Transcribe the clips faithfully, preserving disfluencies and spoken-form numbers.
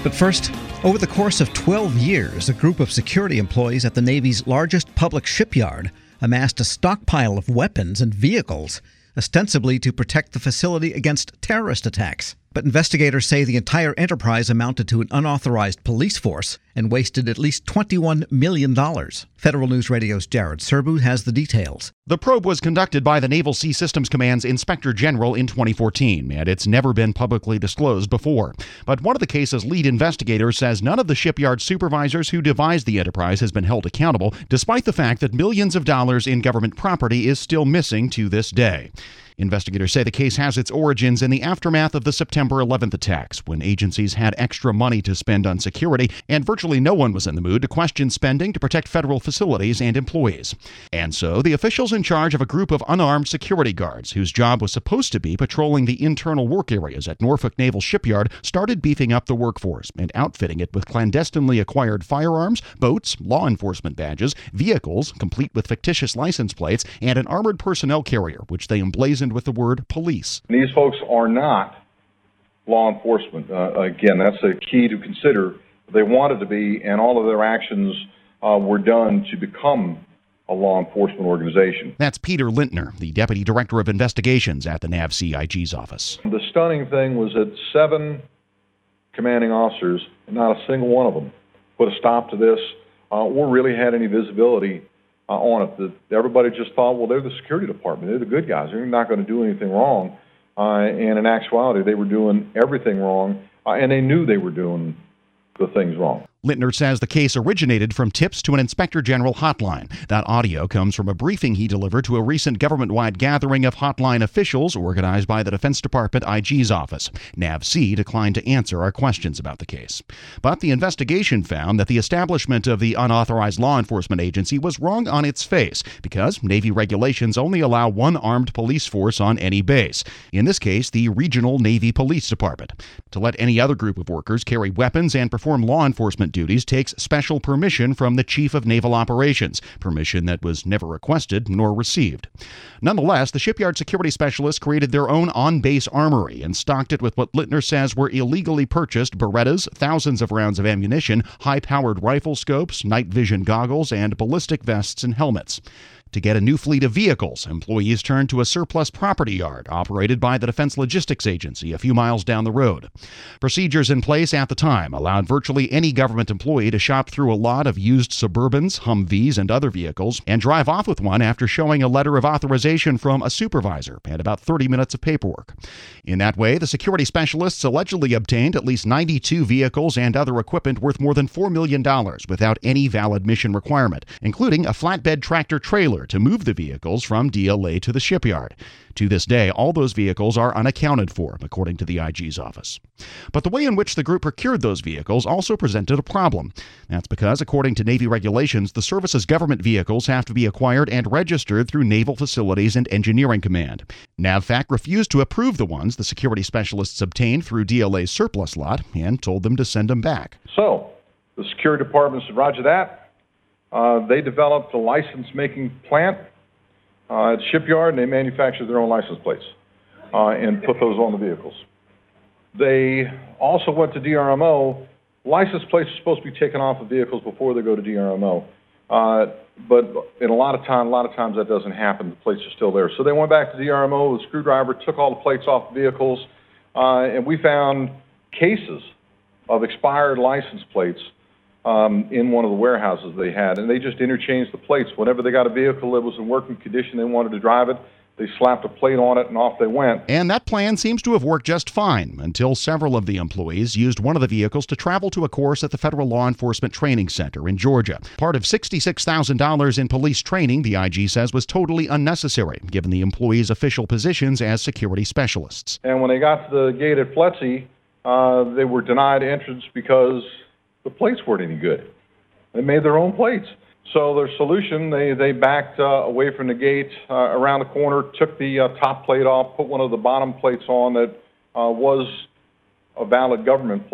But first, over the course of twelve years, a group of security employees at the Navy's largest public shipyard amassed a stockpile of weapons and vehicles, ostensibly to protect the facility against terrorist attacks. But investigators say the entire enterprise amounted to an unauthorized police force and wasted at least twenty-one million dollars. Federal News Radio's Jared Serbu has the details. The probe was conducted by the Naval Sea Systems Command's Inspector General in twenty fourteen, and it's never been publicly disclosed before. But one of the case's lead investigators says none of the shipyard supervisors who devised the enterprise has been held accountable, despite the fact that millions of dollars in government property is still missing to this day. Investigators say the case has its origins in the aftermath of the September eleventh attacks, when agencies had extra money to spend on security, and virtually no one was in the mood to question spending to protect federal facilities and employees. And so, the officials in charge of a group of unarmed security guards, whose job was supposed to be patrolling the internal work areas at Norfolk Naval Shipyard, started beefing up the workforce and outfitting it with clandestinely acquired firearms, boats, law enforcement badges, vehicles, complete with fictitious license plates, and an armored personnel carrier, which they emblazoned with the word police. These folks are not law enforcement. Uh, again, that's a key to consider. They wanted to be, and all of their actions uh, were done to become a law enforcement organization. That's Peter Lintner, the Deputy Director of Investigations at the N A V C I G's office. The stunning thing was that seven commanding officers, not a single one of them, put a stop to this uh, or really had any visibility Uh, on it. The, everybody just thought, well, they're the security department. They're the good guys. They're not going to do anything wrong. Uh, and in actuality, they were doing everything wrong, uh, and they knew they were doing the things wrong. Lintner says the case originated from tips to an Inspector General hotline. That audio comes from a briefing he delivered to a recent government-wide gathering of hotline officials organized by the Defense Department I G's office. N A V C declined to answer our questions about the case. But the investigation found that the establishment of the unauthorized law enforcement agency was wrong on its face because Navy regulations only allow one armed police force on any base. In this case, the Regional Navy Police Department. To let any other group of workers carry weapons and perform law enforcement duties takes special permission from the Chief of Naval Operations, permission that was never requested nor received. Nonetheless, the shipyard security specialists created their own on-base armory and stocked it with what Lintner says were illegally purchased Berettas, thousands of rounds of ammunition, high-powered rifle scopes, night vision goggles, and ballistic vests and helmets. To get a new fleet of vehicles, employees turned to a surplus property yard operated by the Defense Logistics Agency a few miles down the road. Procedures in place at the time allowed virtually any government employee to shop through a lot of used Suburbans, Humvees, and other vehicles and drive off with one after showing a letter of authorization from a supervisor and about thirty minutes of paperwork. In that way, the security specialists allegedly obtained at least ninety-two vehicles and other equipment worth more than four million dollars without any valid mission requirement, including a flatbed tractor trailer to move the vehicles from D L A to the shipyard. To this day, all those vehicles are unaccounted for, according to the I G's office. But the way in which the group procured those vehicles also presented a problem. That's because, according to Navy regulations, the service's government vehicles have to be acquired and registered through Naval Facilities and Engineering Command. NAVFAC refused to approve the ones the security specialists obtained through D L A's surplus lot and told them to send them back. So, the security department said, roger that. Uh, they developed a license-making plant uh, at the shipyard, and they manufactured their own license plates uh, and put those on the vehicles. They also went to D R M O. License plates are supposed to be taken off of vehicles before they go to D R M O. Uh, but in a lot of time, a lot of times that doesn't happen. The plates are still there. So they went back to D R M O. The screwdriver took all the plates off the vehicles, uh, and we found cases of expired license plates Um, in one of the warehouses they had, and they just interchanged the plates. Whenever they got a vehicle that was in working condition, they wanted to drive it, they slapped a plate on it, and off they went. And that plan seems to have worked just fine until several of the employees used one of the vehicles to travel to a course at the Federal Law Enforcement Training Center in Georgia. Part of sixty-six thousand dollars in police training, the I G says, was totally unnecessary, given the employees' official positions as security specialists. And when they got to the gate at Fletsy, uh, they were denied entrance because the plates weren't any good. They made their own plates. So their solution, they, they backed uh, away from the gate, uh, around the corner, took the uh, top plate off, put one of the bottom plates on that uh, was a valid government plate,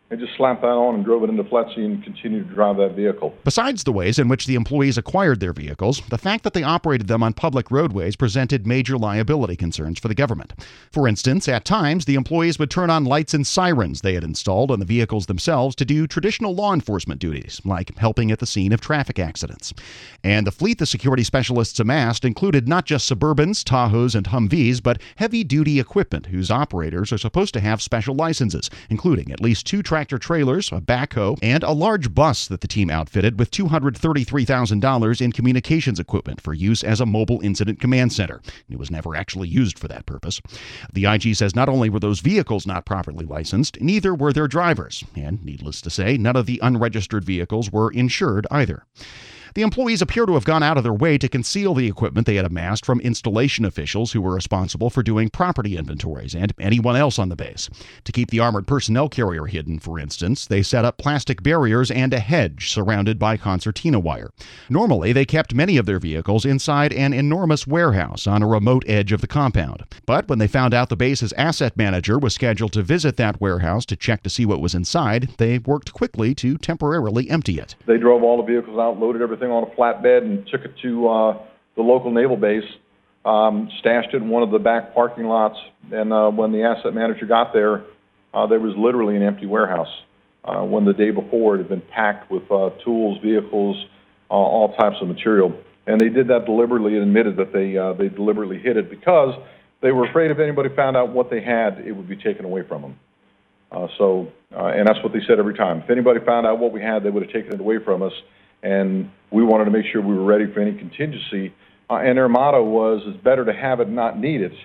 and just slapped that on and drove it into Fletsy and continued to drive that vehicle. Besides the ways in which the employees acquired their vehicles, the fact that they operated them on public roadways presented major liability concerns for the government. For instance, at times, the employees would turn on lights and sirens they had installed on the vehicles themselves to do traditional law enforcement duties, like helping at the scene of traffic accidents. And the fleet the security specialists amassed included not just Suburbans, Tahoes, and Humvees, but heavy-duty equipment whose operators are supposed to have special licenses, including at least two tractor trailers, a backhoe, and a large bus that the team outfitted with two hundred thirty-three thousand dollars in communications equipment for use as a mobile incident command center. It was never actually used for that purpose. The I G says not only were those vehicles not properly licensed, neither were their drivers. And needless to say, none of the unregistered vehicles were insured either. The employees appear to have gone out of their way to conceal the equipment they had amassed from installation officials who were responsible for doing property inventories and anyone else on the base. To keep the armored personnel carrier hidden, for instance, they set up plastic barriers and a hedge surrounded by concertina wire. Normally, they kept many of their vehicles inside an enormous warehouse on a remote edge of the compound. But when they found out the base's asset manager was scheduled to visit that warehouse to check to see what was inside, they worked quickly to temporarily empty it. They drove all the vehicles out, loaded everything on a flatbed, and took it to uh, the local naval base, um, stashed it in one of the back parking lots, and uh, when the asset manager got there, uh, there was literally an empty warehouse. Uh, when the day before it had been packed with uh, tools, vehicles, uh, all types of material. And they did that deliberately and admitted that they, uh, they deliberately hid it because they were afraid if anybody found out what they had, it would be taken away from them. Uh, so, uh, and that's what they said every time. If anybody found out what we had, they would have taken it away from us. And we wanted to make sure we were ready for any contingency. Uh, and their motto was, it's better to have it, not need it,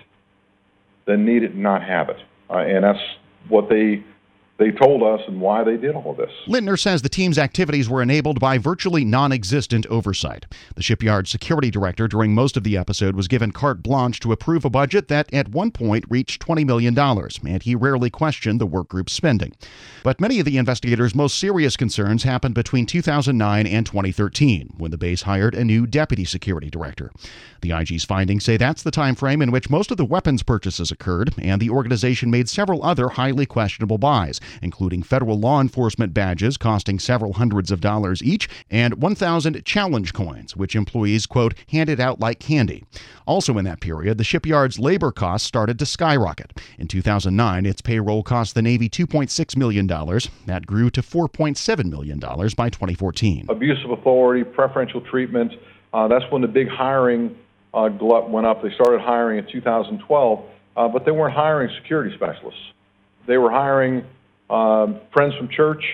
than need it and not have it. Uh, and that's what they they told us and why they did all this. Lintner says the team's activities were enabled by virtually non-existent oversight. The shipyard security director during most of the episode was given carte blanche to approve a budget that at one point reached twenty million dollars, and he rarely questioned the workgroup's spending. But many of the investigators' most serious concerns happened between two thousand nine and twenty thirteen, when the base hired a new deputy security director. The I G's findings say that's the time frame in which most of the weapons purchases occurred, and the organization made several other highly questionable buys, including federal law enforcement badges costing several hundreds of dollars each, and one thousand challenge coins, which employees, quote, handed out like candy. Also in that period, the shipyard's labor costs started to skyrocket. In two thousand nine, its payroll cost the Navy two point six million dollars. That grew to four point seven million dollars by twenty fourteen. Abuse of authority, preferential treatment, uh, that's when the big hiring uh, glut went up. They started hiring in two thousand twelve, uh, but they weren't hiring security specialists. They were hiring uh, friends from church,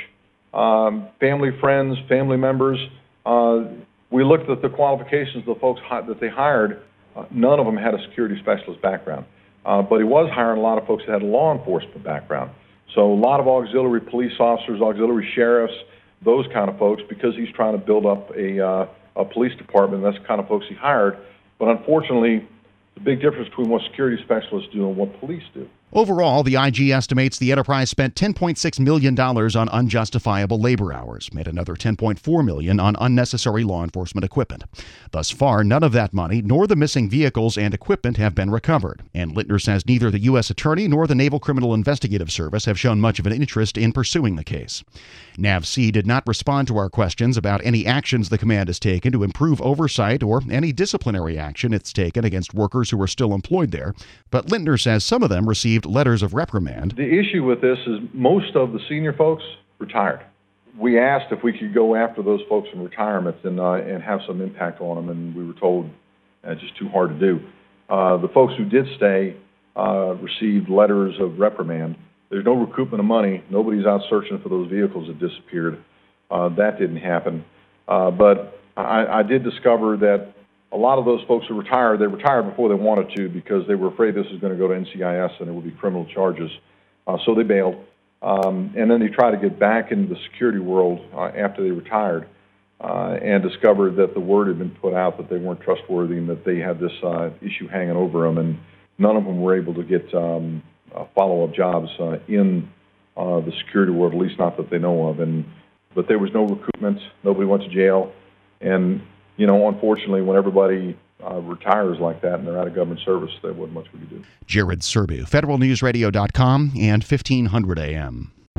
um, family friends, family members. Uh, we looked at the qualifications of the folks hi- that they hired. Uh, none of them had a security specialist background. Uh, but he was hiring a lot of folks that had a law enforcement background. So a lot of auxiliary police officers, auxiliary sheriffs, those kind of folks, because he's trying to build up a, uh, a police department. That's the kind of folks he hired. But unfortunately, the big difference between what security specialists do and what police do. Overall, the I G estimates the enterprise spent ten point six million dollars on unjustifiable labor hours, made another ten point four million dollars on unnecessary law enforcement equipment. Thus far, none of that money nor the missing vehicles and equipment have been recovered, and Lintner says neither the U S Attorney nor the Naval Criminal Investigative Service have shown much of an interest in pursuing the case. N A V C did not respond to our questions about any actions the command has taken to improve oversight or any disciplinary action it's taken against workers who are still employed there, but Lintner says some of them received letters of reprimand. The issue with this is most of the senior folks retired. We asked if we could go after those folks in retirement and uh, and have some impact on them, and we were told uh, it's just too hard to do. Uh, the folks who did stay uh, received letters of reprimand. There's no recoupment of money. Nobody's out searching for those vehicles that disappeared. Uh, that didn't happen. Uh, but I, I did discover that a lot of those folks who retired, they retired before they wanted to because they were afraid this was going to go to N C I S and it would be criminal charges. Uh, so they bailed. Um, and then they tried to get back into the security world uh, after they retired uh, and discovered that the word had been put out that they weren't trustworthy and that they had this uh, issue hanging over them. And none of them were able to get um, uh, follow-up jobs uh, in uh, the security world, at least not that they know of. And but there was no recoupment. Nobody went to jail. And you know, unfortunately, when everybody uh, retires like that and they're out of government service, there wasn't much we could do. Jared Serbu, Federal News Radio dot com and fifteen hundred A M.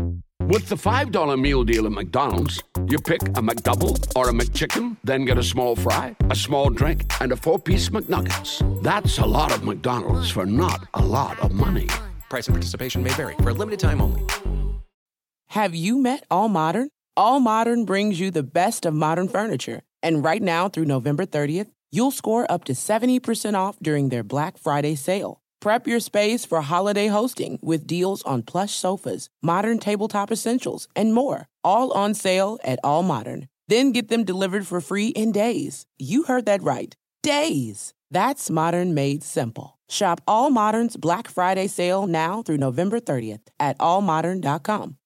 With the five dollar meal deal at McDonald's, you pick a McDouble or a McChicken, then get a small fry, a small drink, and a four-piece McNuggets. That's a lot of McDonald's for not a lot of money. Price and participation may vary. For a limited time only. Have you met All Modern? All Modern brings you the best of modern furniture. And right now through November thirtieth, you'll score up to seventy percent off during their Black Friday sale. Prep your space for holiday hosting with deals on plush sofas, modern tabletop essentials, and more. All on sale at All Modern. Then get them delivered for free in days. You heard that right. Days. That's modern made simple. Shop All Modern's Black Friday sale now through November thirtieth at all modern dot com.